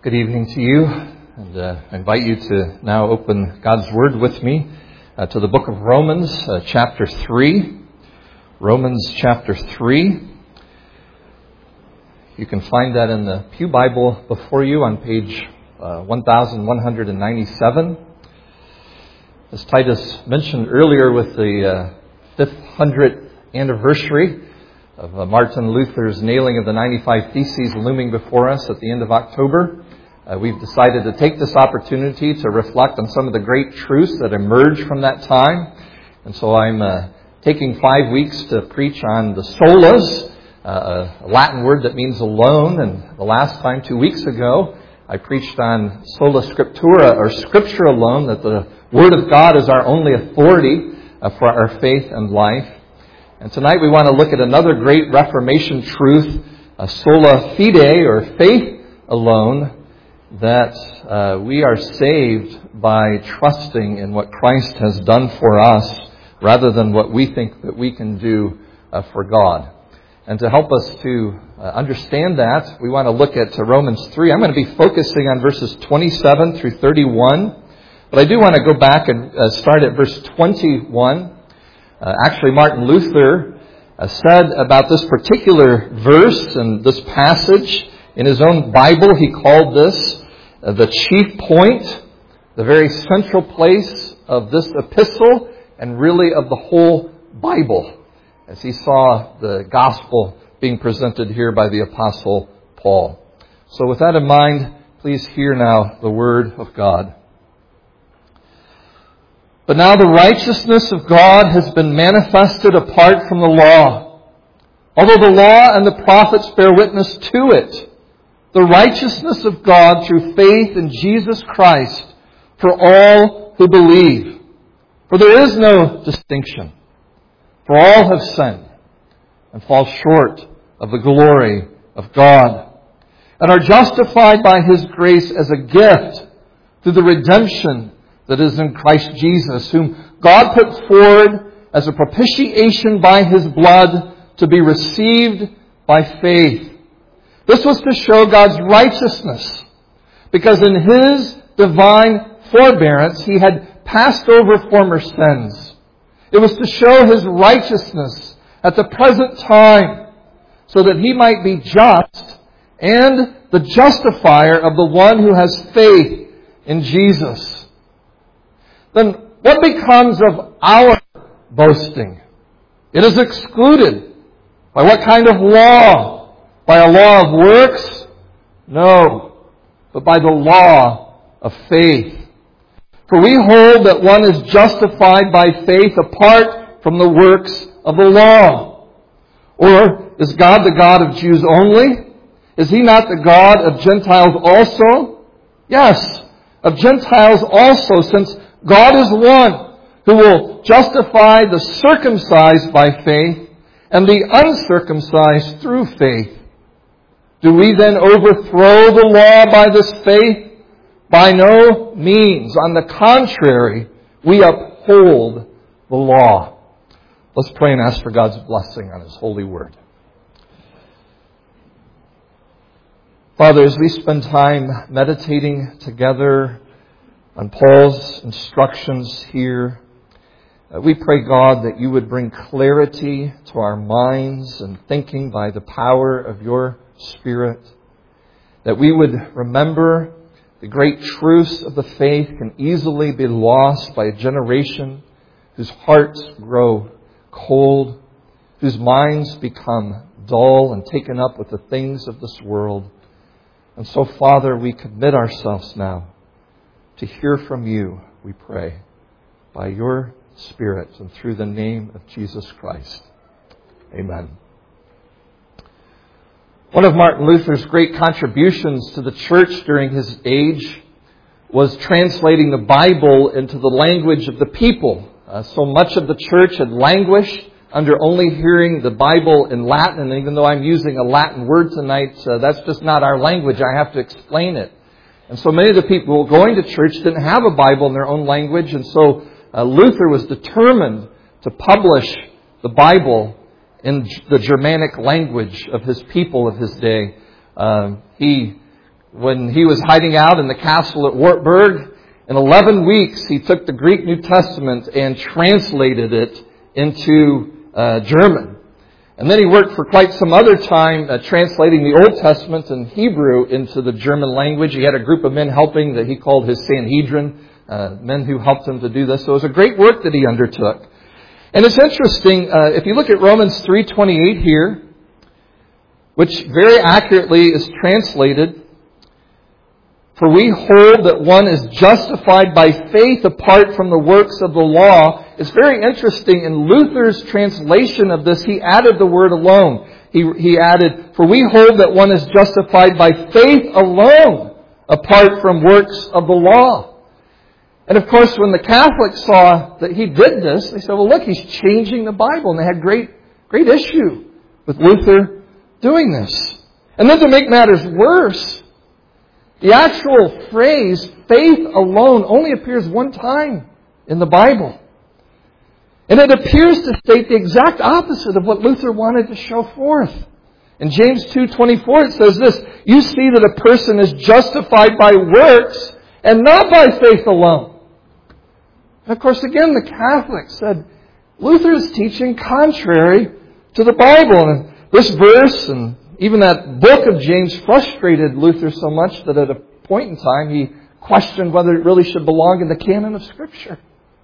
Good evening to you, and I invite you to now open God's Word with me to the book of Romans, chapter 3. Romans chapter 3. You can find that in the Pew Bible before you on page 1197. As Titus mentioned earlier, with the 500th anniversary of Martin Luther's nailing of the 95 Theses looming before us at the end of October, we've decided to take this opportunity to reflect on some of the great truths that emerged from that time. And so I'm taking 5 weeks to preach on the solas, a Latin word that means alone. And the last time, 2 weeks ago, I preached on sola scriptura, or Scripture alone, that the Word of God is our only authority for our faith and life. And tonight we want to look at another great Reformation truth, sola fide, or faith alone, that we are saved by trusting in what Christ has done for us rather than what we think that we can do for God. And to help us to understand that, we want to look at Romans 3. I'm going to be focusing on verses 27 through 31. But I do want to go back and start at verse 21. Actually, Martin Luther said about this particular verse and this passage in his own Bible, he called this the chief point, the very central place of this epistle and really of the whole Bible, as he saw the gospel being presented here by the Apostle Paul. So with that in mind, please hear now the word of God. But now the righteousness of God has been manifested apart from the law. Although the law and the prophets bear witness to it, the righteousness of God through faith in Jesus Christ for all who believe. For there is no distinction. For all have sinned and fall short of the glory of God, and are justified by His grace as a gift through the redemption that is in Christ Jesus, whom God put forward as a propitiation by His blood to be received by faith. This was to show God's righteousness, because in His divine forbearance He had passed over former sins. It was to show His righteousness at the present time, so that He might be just and the justifier of the one who has faith in Jesus. Then what becomes of our boasting? It is excluded. By what kind of law? By a law of works? No, but by the law of faith. For we hold that one is justified by faith apart from the works of the law. Or is God the God of Jews only? Is He not the God of Gentiles also? Yes, of Gentiles also, since God is one who will justify the circumcised by faith and the uncircumcised through faith. Do we then overthrow the law by this faith? By no means. On the contrary, we uphold the law. Let's pray and ask for God's blessing on His holy word. Father, as we spend time meditating together on Paul's instructions here, we pray, God, that You would bring clarity to our minds and thinking by the power of Your Spirit, that we would remember the great truths of the faith can easily be lost by a generation whose hearts grow cold, whose minds become dull and taken up with the things of this world. And so, Father, we commit ourselves now to hear from You, we pray, by Your Spirit and through the name of Jesus Christ. Amen. One of Martin Luther's great contributions to the church during his age was translating the Bible into the language of the people. So much of the church had languished under only hearing the Bible in Latin. And even though I'm using a Latin word tonight, that's just not our language. I have to explain it. And so many of the people going to church didn't have a Bible in their own language. And so Luther was determined to publish the Bible in the Germanic language of his people of his day. He when he was hiding out in the castle at Wartburg. In 11 weeks, he took the Greek New Testament and translated it into German. And then he worked for quite some other time translating the Old Testament and Hebrew into the German language. He had a group of men helping that he called his Sanhedrin, men who helped him to do this. So it was a great work that he undertook. And it's interesting, if you look at Romans 3:28 here, which very accurately is translated, "For we hold that one is justified by faith apart from the works of the law." It's very interesting. In Luther's translation of this, he added the word alone. He added, "For we hold that one is justified by faith alone apart from works of the law." And of course, when the Catholics saw that he did this, they said, well, look, he's changing the Bible. And they had great issue with Luther doing this. And then to make matters worse, the actual phrase, faith alone, only appears one time in the Bible. And it appears to state the exact opposite of what Luther wanted to show forth. In James 2:24 it says this, "You see that a person is justified by works and not by faith alone." And of course, again, the Catholics said, Luther is teaching contrary to the Bible. And this verse and even that book of James frustrated Luther so much that at a point in time he questioned whether it really should belong in the canon of Scripture.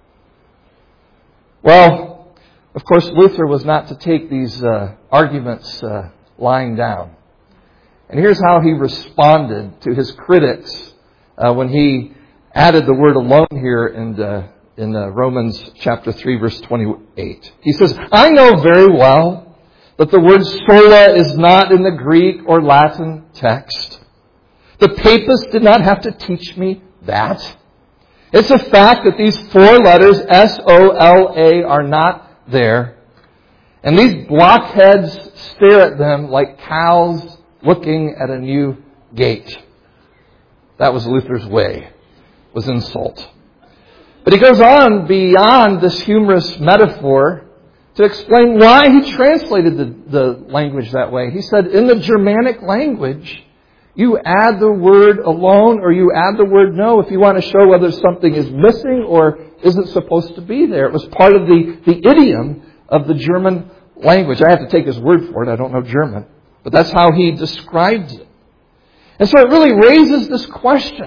Well, of course, Luther was not to take these arguments lying down. And here's how he responded to his critics when he added the word alone here in Romans chapter 3, verse 28. He says, "I know very well that the word sola is not in the Greek or Latin text. The papists did not have to teach me that. It's a fact that these four letters, S-O-L-A, are not there. And these blockheads stare at them like cows looking at a new gate." That was Luther's way, was insult. But he goes on beyond this humorous metaphor to explain why he translated the language that way. He said, in the Germanic language, you add the word alone or you add the word no if you want to show whether something is missing or isn't supposed to be there. It was part of the idiom of the German language. I have to take his word for it. I don't know German. But that's how he describes it. And so it really raises this question.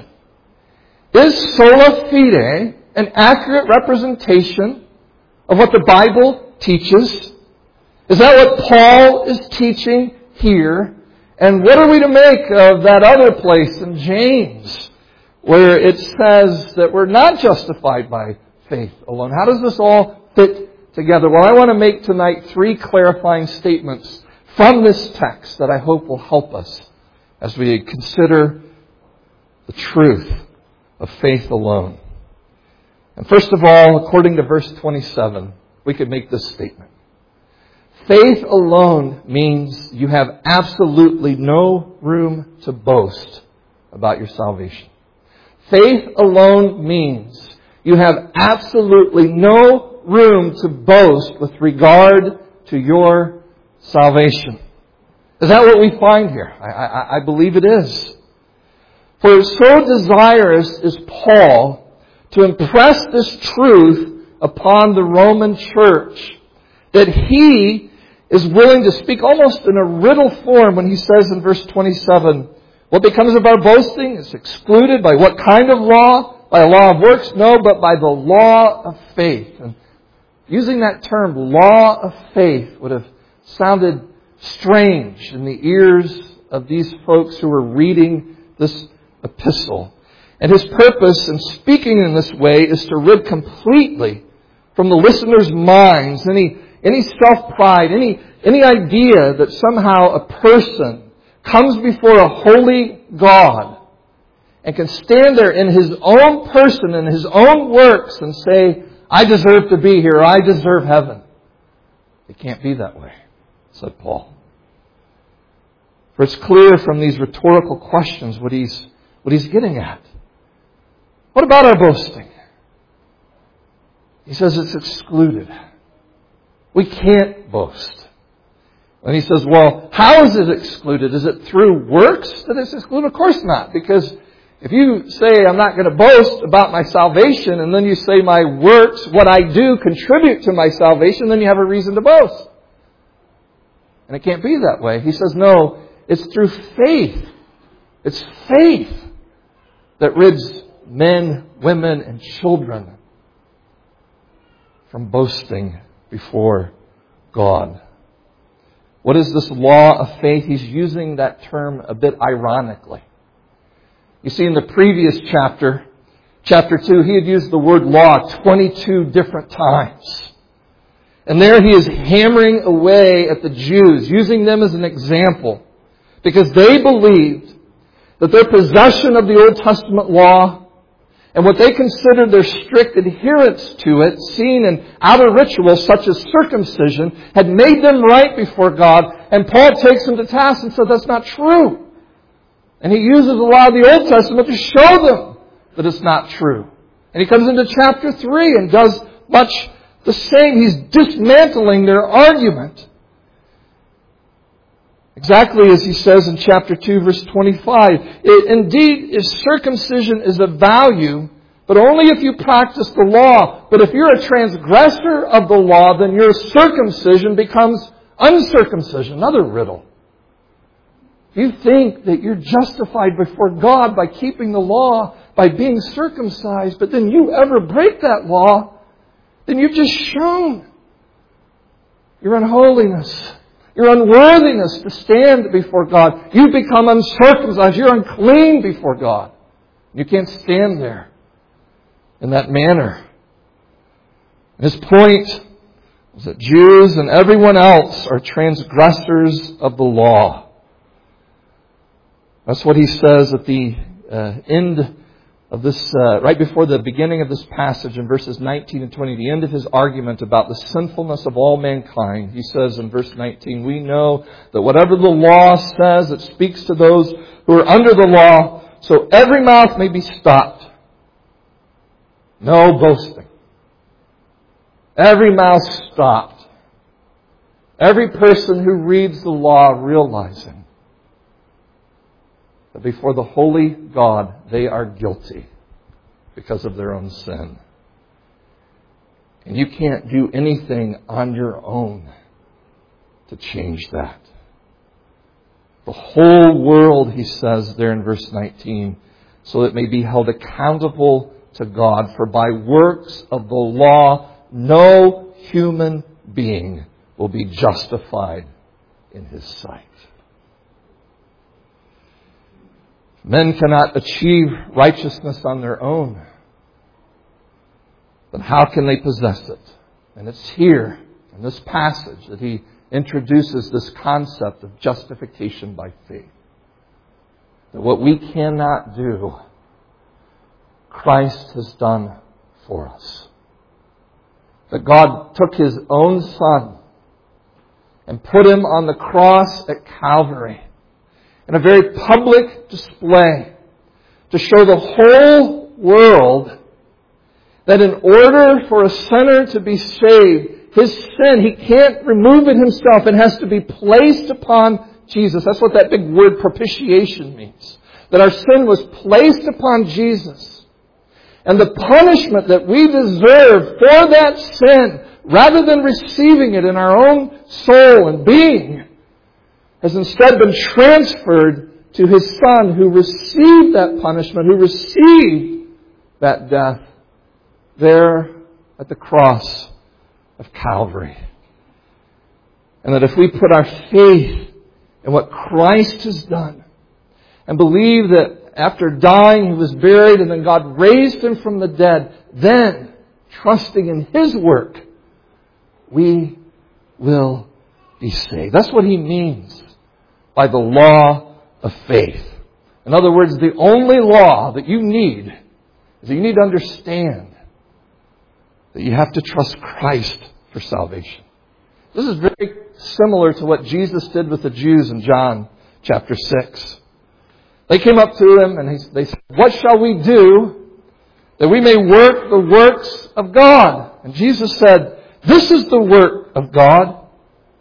Is sola fide an accurate representation of what the Bible teaches? Is that what Paul is teaching here? And what are we to make of that other place in James where it says that we're not justified by faith alone? How does this all fit together? Well, I want to make tonight 3 clarifying statements from this text that I hope will help us as we consider the truth of faith alone. And first of all, according to verse 27, we could make this statement. Faith alone means you have absolutely no room to boast about your salvation. Faith alone means you have absolutely no room to boast with regard to your salvation. Is that what we find here? I believe it is. For so desirous is Paul to impress this truth upon the Roman church that he is willing to speak almost in a riddle form when he says in verse 27, what becomes of our boasting is excluded by what kind of law? By a law of works? No, but by the law of faith. And using that term, law of faith, would have sounded strange in the ears of these folks who were reading this epistle. And his purpose in speaking in this way is to rid completely from the listeners' minds any self-pride, any idea that somehow a person comes before a holy God and can stand there in his own person and his own works and say, I deserve to be here, I deserve heaven. It can't be that way, said Paul. For it's clear from these rhetorical questions what he's getting at. What about our boasting? He says it's excluded. We can't boast. And he says, well, how is it excluded? Is it through works that it's excluded? Of course not. Because if you say I'm not going to boast about my salvation, and then you say my works, what I do, contribute to my salvation, then you have a reason to boast. And it can't be that way. He says, no, it's through faith. It's faith that rids men, women, and children from boasting before God. What is this law of faith? He's using that term a bit ironically. You see, in the previous chapter, chapter 2, he had used the word law 22 different times. And there he is hammering away at the Jews, using them as an example, because they believed that their possession of the Old Testament law and what they considered their strict adherence to it, seen in outer rituals such as circumcision, had made them right before God. And Paul takes them to task and says that's not true. And he uses a lot of the Old Testament to show them that it's not true. And he comes into chapter 3 and does much the same. He's dismantling their argument. Exactly as he says in chapter 2, verse 25. Indeed, if circumcision is of value, but only if you practice the law. But if you're a transgressor of the law, then your circumcision becomes uncircumcision. Another riddle. You think that you're justified before God by keeping the law, by being circumcised, but then you ever break that law, then you've just shown your unholiness, your unworthiness to stand before God. You become uncircumcised. You're unclean before God. You can't stand there in that manner. His point is that Jews and everyone else are transgressors of the law. That's what he says at the end of this, right before the beginning of this passage in verses 19 and 20, the end of his argument about the sinfulness of all mankind. He says in verse 19, we know that whatever the law says, it speaks to those who are under the law, so every mouth may be stopped. No boasting. Every mouth stopped. Every person who reads the law realizing that before the holy God, they are guilty because of their own sin. And you can't do anything on your own to change that. The whole world, he says there in verse 19, so it may be held accountable to God, for by works of the law, no human being will be justified in his sight. Men cannot achieve righteousness on their own. But how can they possess it? And it's here, in this passage, that he introduces this concept of justification by faith. That what we cannot do, Christ has done for us. That God took His own Son and put Him on the cross at Calvary in a very public display to show the whole world that in order for a sinner to be saved, his sin, he can't remove it himself. It has to be placed upon Jesus. That's what that big word propitiation means. That our sin was placed upon Jesus. And the punishment that we deserve for that sin, rather than receiving it in our own soul and being, has instead been transferred to His Son, who received that punishment, who received that death there at the cross of Calvary. And that if we put our faith in what Christ has done and believe that after dying He was buried and then God raised Him from the dead, then, trusting in His work, we will be saved. That's what He means by the law of faith. In other words, the only law that you need is that you need to understand that you have to trust Christ for salvation. This is very similar to what Jesus did with the Jews in John chapter 6. They came up to Him and they said, what shall we do that we may work the works of God? And Jesus said, this is the work of God,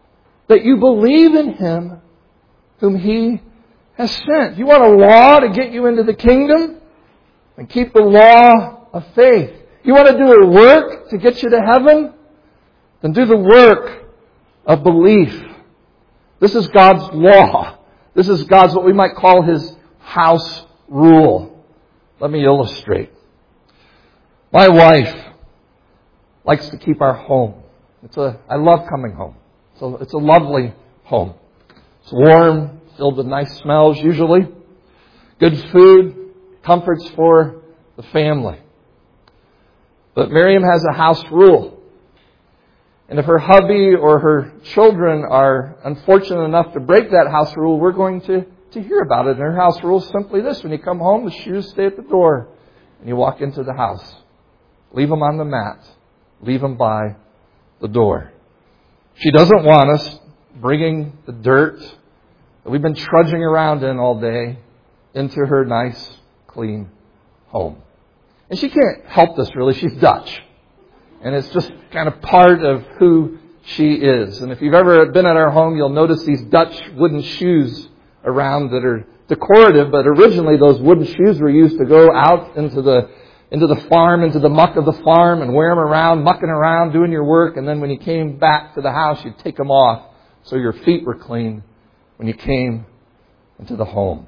that you believe in Him whom He has sent. You want a law to get you into the kingdom? And keep the law of faith. You want to do a work to get you to heaven? Then do the work of belief. This is God's law. This is God's, what we might call His house rule. Let me illustrate. My wife likes to keep our home. I love coming home. So it's a lovely home. It's warm, filled with nice smells usually. Good food, comforts for the family. But Miriam has a house rule. And if her hubby or her children are unfortunate enough to break that house rule, we're going to hear about it. And her house rule is simply this. When you come home, the shoes stay at the door. And you walk into the house. Leave them on the mat. Leave them by the door. She doesn't want us bringing the dirt that we've been trudging around in all day into her nice, clean home. And she can't help this really. She's Dutch. And it's just kind of part of who she is. And if you've ever been at our home, you'll notice these Dutch wooden shoes around that are decorative, but originally those wooden shoes were used to go out into the farm, into the muck of the farm and wear them around, mucking around, doing your work. And then when you came back to the house, you'd take them off so your feet were clean when you came into the home.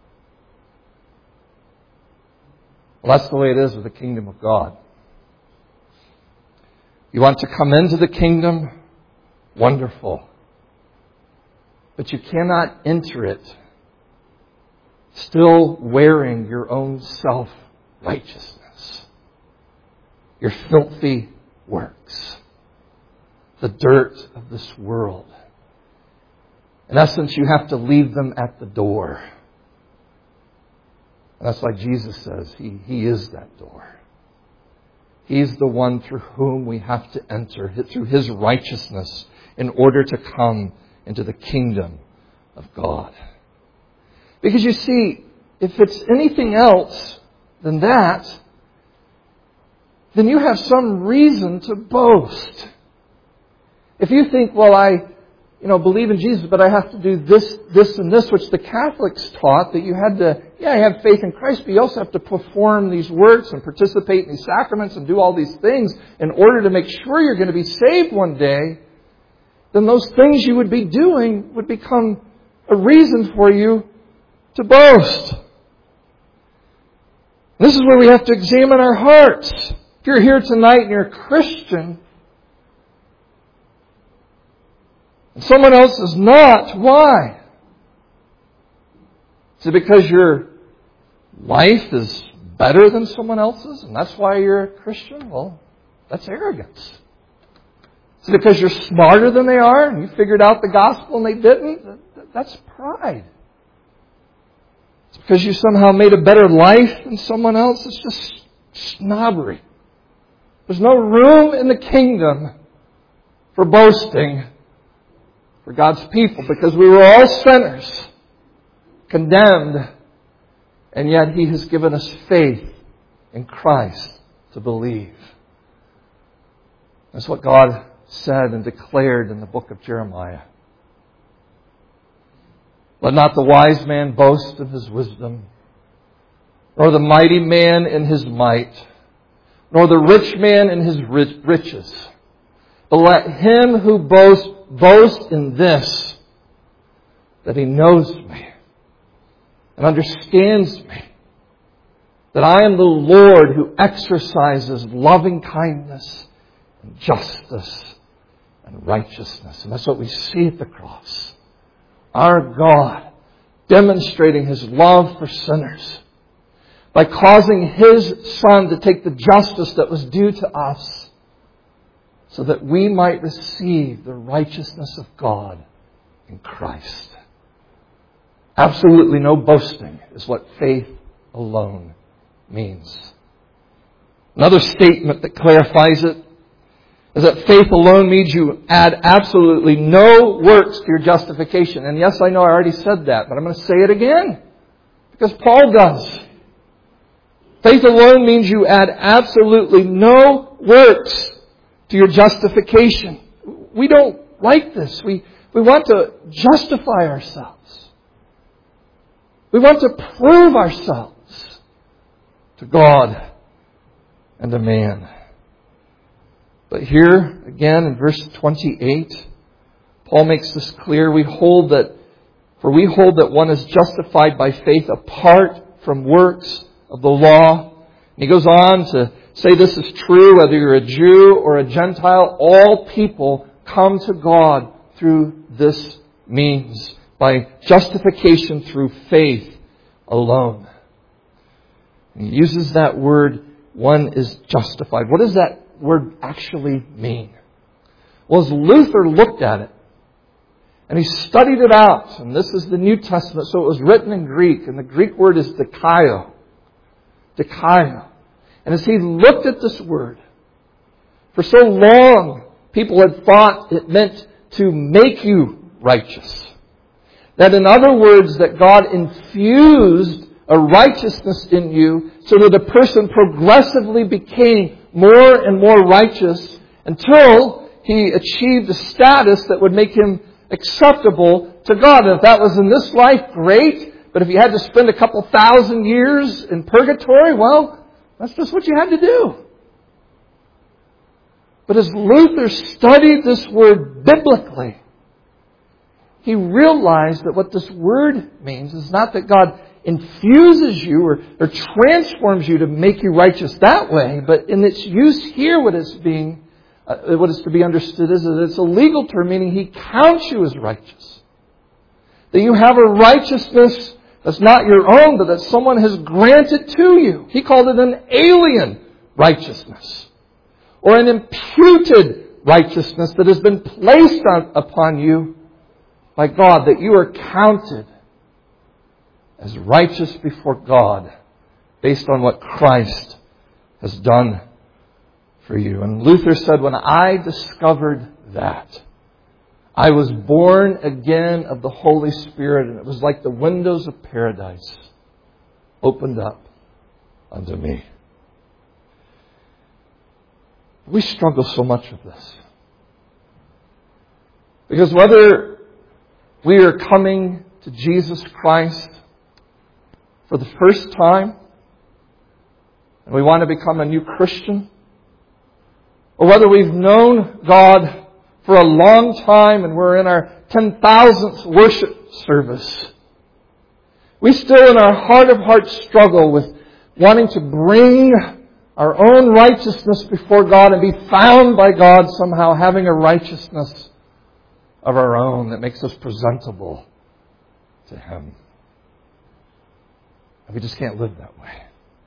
Well, that's the way it is with the kingdom of God. You want to come into the kingdom? Wonderful. But you cannot enter it still wearing your own self-righteousness, your filthy works, the dirt of this world. In essence, you have to leave them at the door. And that's why Jesus says He is that door. He's the one through whom we have to enter, through His righteousness, in order to come into the kingdom of God. Because you see, if it's anything else than that, then you have some reason to boast. If you think, well, I believe in Jesus, but I have to do this, and this, which the Catholics taught, that you had to, you have faith in Christ, but you also have to perform these works and participate in these sacraments and do all these things in order to make sure you're going to be saved one day, then those things you would be doing would become a reason for you to boast. This is where we have to examine our hearts. If you're here tonight and you're a Christian, and someone else is not, why? Is it because your life is better than someone else's and that's why you're a Christian? Well, that's arrogance. Is it because you're smarter than they are and you figured out the gospel and they didn't? That's pride. It's because you somehow made a better life than someone else. It's just snobbery. There's no room in the kingdom for boasting for God's people, because we were all sinners, condemned, and yet He has given us faith in Christ to believe. That's what God said and declared in the book of Jeremiah. Let not the wise man boast of his wisdom, nor the mighty man in his might, nor the rich man in his riches. But let him who boasts boast in this, that he knows me and understands me, that I am the Lord who exercises loving kindness and justice and righteousness. And that's what we see at the cross. Our God demonstrating His love for sinners by causing His Son to take the justice that was due to us, so that we might receive the righteousness of God in Christ. Absolutely no boasting is what faith alone means. Another statement that clarifies it is that faith alone means you add absolutely no works to your justification. And yes, I know I already said that, but I'm going to say it again, because Paul does. Faith alone means you add absolutely no works to your justification. We don't like this. We We want to justify ourselves. We want to prove ourselves to God and to man. But here, again, in verse 28, Paul makes this clear. For we hold that one is justified by faith apart from works of the law. And he goes on to say this is true whether you're a Jew or a Gentile. All people come to God through this means, by justification through faith alone. And he uses that word, one is justified. What does that word actually mean? Well, as Luther looked at it, and he studied it out, and this is the New Testament, so it was written in Greek, and the Greek word is dikaio. Dikaio. And as he looked at this word, for so long, people had thought it meant to make you righteous. That in other words, that God infused a righteousness in you so that a person progressively became more and more righteous until he achieved a status that would make him acceptable to God. And if that was in this life, great. But if you had to spend a couple thousand years in purgatory, well, that's just what you had to do. But as Luther studied this word biblically, he realized that what this word means is not that God infuses you or transforms you to make you righteous that way, but in its use here, what is to be understood is that it's a legal term, meaning He counts you as righteous. That you have a righteousness that's not your own, but that someone has granted to you. He called it an alien righteousness, or an imputed righteousness that has been placed upon you by God, that you are counted as righteous before God based on what Christ has done for you. And Luther said, when I discovered that, I was born again of the Holy Spirit, and it was like the windows of paradise opened up unto me. We struggle so much with this. Because whether we are coming to Jesus Christ for the first time, and we want to become a new Christian, or whether we've known God for a long time and we're in our 10,000th worship service, we still in our heart of hearts struggle with wanting to bring our own righteousness before God and be found by God somehow having a righteousness of our own that makes us presentable to Him. And we just can't live that way.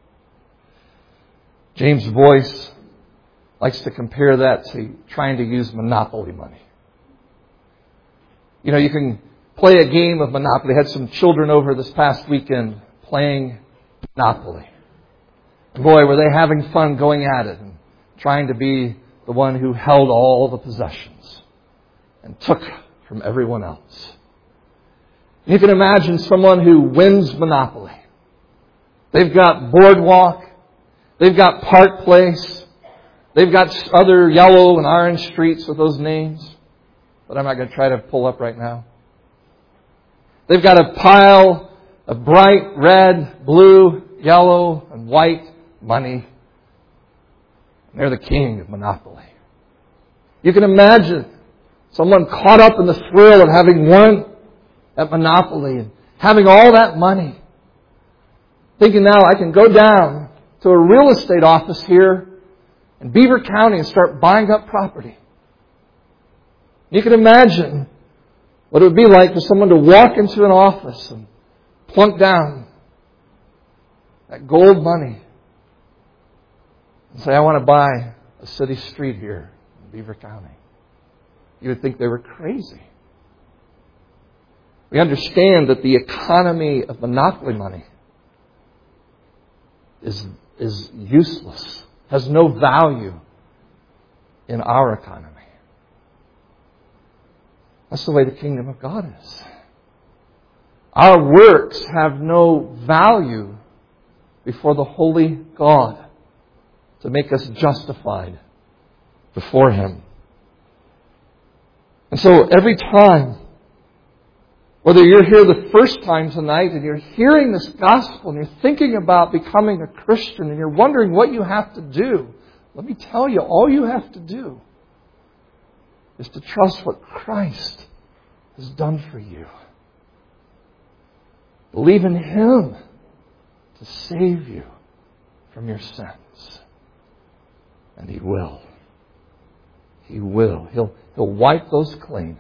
James Boyce likes to compare that to trying to use Monopoly money. You know, you can play a game of Monopoly. I had some children over this past weekend playing Monopoly. And boy, were they having fun going at it and trying to be the one who held all the possessions and took from everyone else. You can imagine someone who wins Monopoly. They've got Boardwalk. They've got Park Place. They've got other yellow and orange streets with those names, but I'm not going to try to pull up right now. They've got a pile of bright red, blue, yellow, and white money. And they're the king of Monopoly. You can imagine someone caught up in the thrill of having won at Monopoly and having all that money, thinking now I can go down to a real estate office here in Beaver County and start buying up property. You can imagine what it would be like for someone to walk into an office and plunk down that gold money and say, I want to buy a city street here in Beaver County. You would think they were crazy. We understand that the economy of monopoly money is useless, has no value in our economy. That's the way the kingdom of God is. Our works have no value before the holy God to make us justified before Him. And so every time, whether you're here the first time tonight and you're hearing this gospel and you're thinking about becoming a Christian and you're wondering what you have to do, let me tell you, all you have to do is to trust what Christ has done for you. Believe in Him to save you from your sins. And He will. He will. He'll wipe those clean.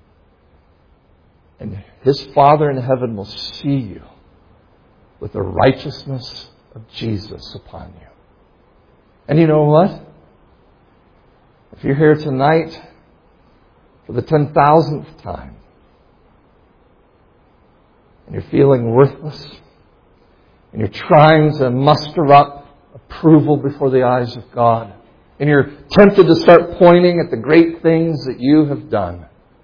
And His Father in heaven will see you with the righteousness of Jesus upon you. And you know what? If you're here tonight for the 10,000th time and you're feeling worthless and you're trying to muster up approval before the eyes of God and you're tempted to start pointing at the great things that you have done,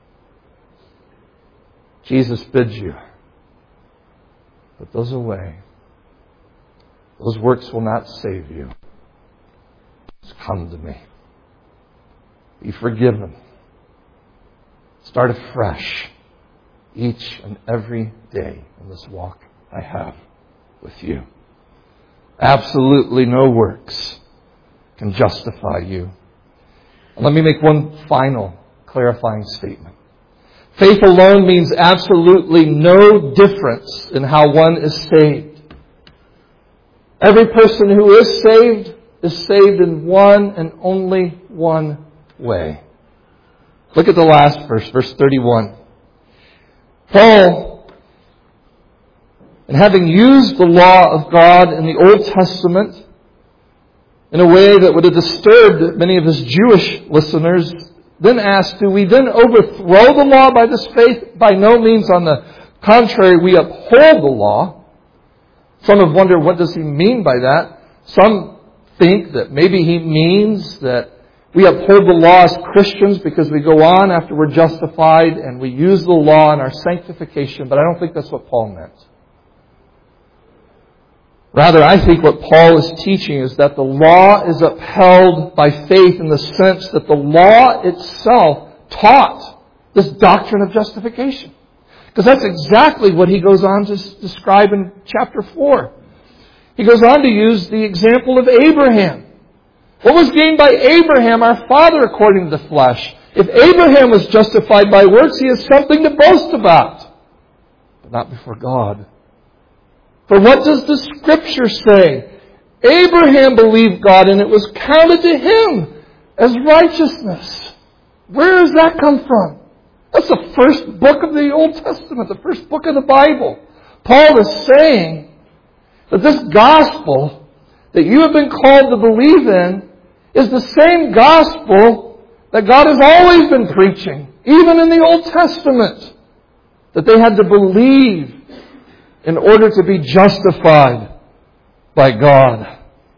Jesus bids you, put those away. Those works will not save you. Just come to me. Be forgiven. Start afresh each and every day in this walk I have with you. Absolutely no works can justify you. And let me make one final clarifying statement. Faith alone means absolutely no difference in how one is saved. Every person who is saved in one and only one way. Look at the last verse, verse 31. Paul, and having used the law of God in the Old Testament in a way that would have disturbed many of his Jewish listeners, then asked, do we then overthrow the law by this faith? By no means. On the contrary, we uphold the law. Some have wondered, what does he mean by that? Some think that maybe he means that we uphold the law as Christians because we go on after we're justified and we use the law in our sanctification, but I don't think that's what Paul meant. Rather, I think what Paul is teaching is that the law is upheld by faith in the sense that the law itself taught this doctrine of justification. Because that's exactly what he goes on to describe in chapter 4. He goes on to use the example of Abraham. What was gained by Abraham, our father according to the flesh? If Abraham was justified by works, he has something to boast about, but not before God. For what does the Scripture say? Abraham believed God and it was counted to him as righteousness. Where does that come from? That's the first book of the Old Testament, the first book of the Bible. Paul is saying that this gospel that you have been called to believe in is the same gospel that God has always been preaching, even in the Old Testament, that they had to believe in order to be justified by God.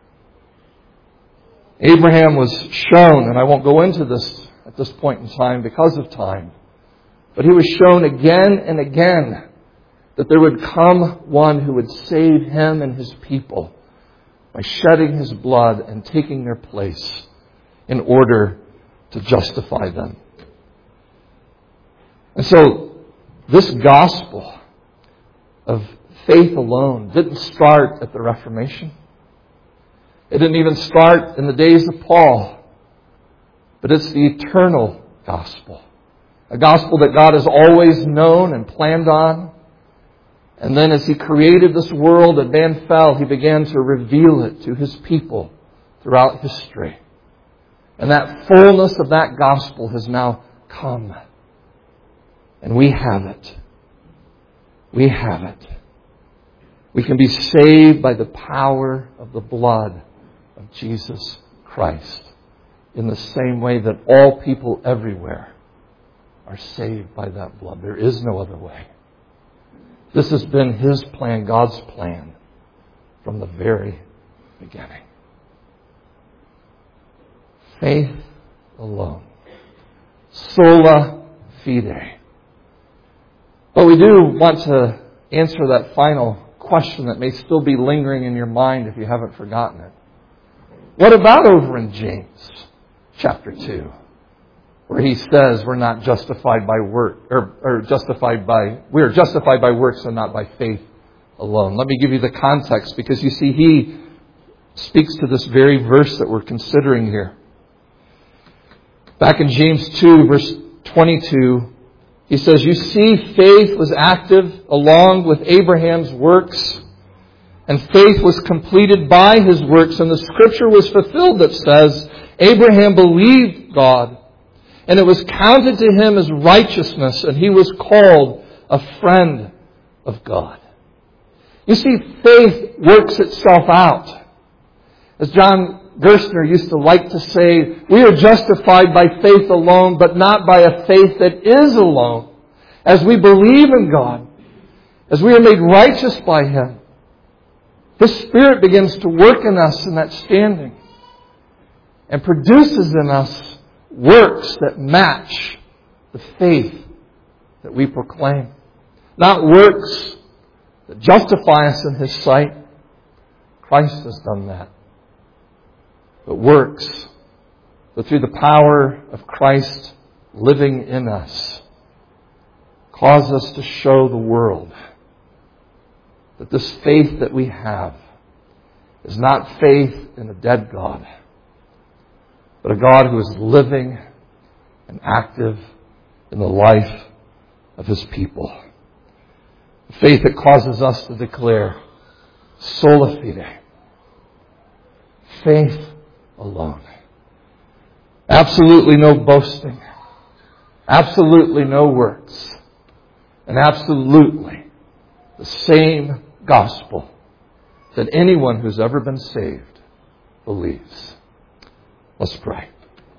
Abraham was shown, and I won't go into this at this point in time because of time, but he was shown again and again that there would come one who would save him and his people by shedding his blood and taking their place in order to justify them. And so this gospel of faith alone didn't start at the Reformation. It didn't even start in the days of Paul. But it's the eternal gospel. A gospel that God has always known and planned on. And then as He created this world and man fell, He began to reveal it to His people throughout history. And that fullness of that gospel has now come. And we have it. We have it. We can be saved by the power of the blood of Jesus Christ in the same way that all people everywhere are saved by that blood. There is no other way. This has been His plan, God's plan, from the very beginning. Faith alone. Sola fide. But we do want to answer that final question that may still be lingering in your mind if you haven't forgotten it. What about over in James chapter 2? where he says we're not justified by work, we are justified by works and not by faith alone. Let me give you the context, because you see, he speaks to this very verse that we're considering here. Back in James 2, verse 22, he says, you see, faith was active along with Abraham's works, and faith was completed by his works, and the scripture was fulfilled that says, Abraham believed God, and it was counted to him as righteousness, and he was called a friend of God. You see, faith works itself out. As John Gerstner used to like to say, we are justified by faith alone, but not by a faith that is alone. As we believe in God, as we are made righteous by Him, His Spirit begins to work in us in that standing and produces in us works that match the faith that we proclaim. Not works that justify us in His sight. Christ has done that. But works that through the power of Christ living in us cause us to show the world that this faith that we have is not faith in a dead God, but a God who is living and active in the life of His people. Faith that causes us to declare sola fide, faith alone. Absolutely no boasting, absolutely no works, and absolutely the same gospel that anyone who's ever been saved believes. Let's pray.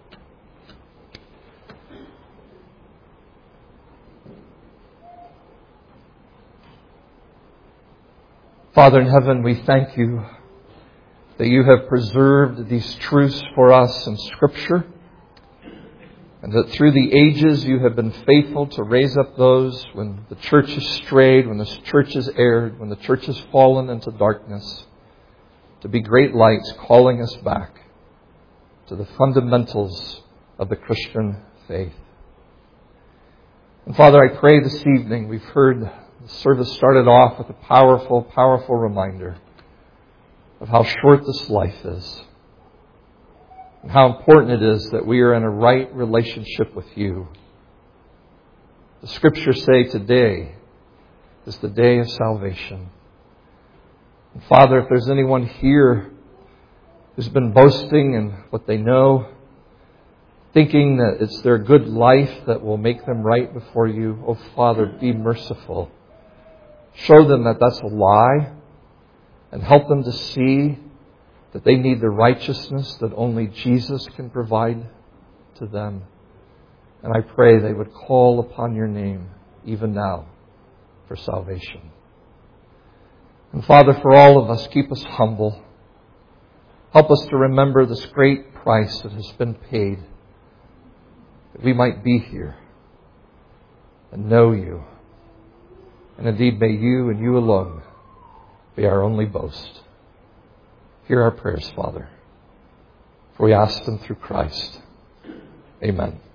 Father in heaven, we thank You that You have preserved these truths for us in Scripture, and that through the ages You have been faithful to raise up those when the church has strayed, when the church has erred, when the church has fallen into darkness, to be great lights calling us back to the fundamentals of the Christian faith. And Father, I pray this evening, we've heard the service started off with a powerful, powerful reminder of how short this life is, and how important it is that we are in a right relationship with You. The Scriptures say today is the day of salvation. And Father, if there's anyone here who's been boasting in what they know, thinking that it's their good life that will make them right before You, oh Father, be merciful. Show them that that's a lie, and help them to see that they need the righteousness that only Jesus can provide to them. And I pray they would call upon Your name even now for salvation. And Father, for all of us, keep us humble. Help us to remember this great price that has been paid, that we might be here and know You. And indeed, may You and You alone be our only boast. Hear our prayers, Father, for we ask them through Christ. Amen.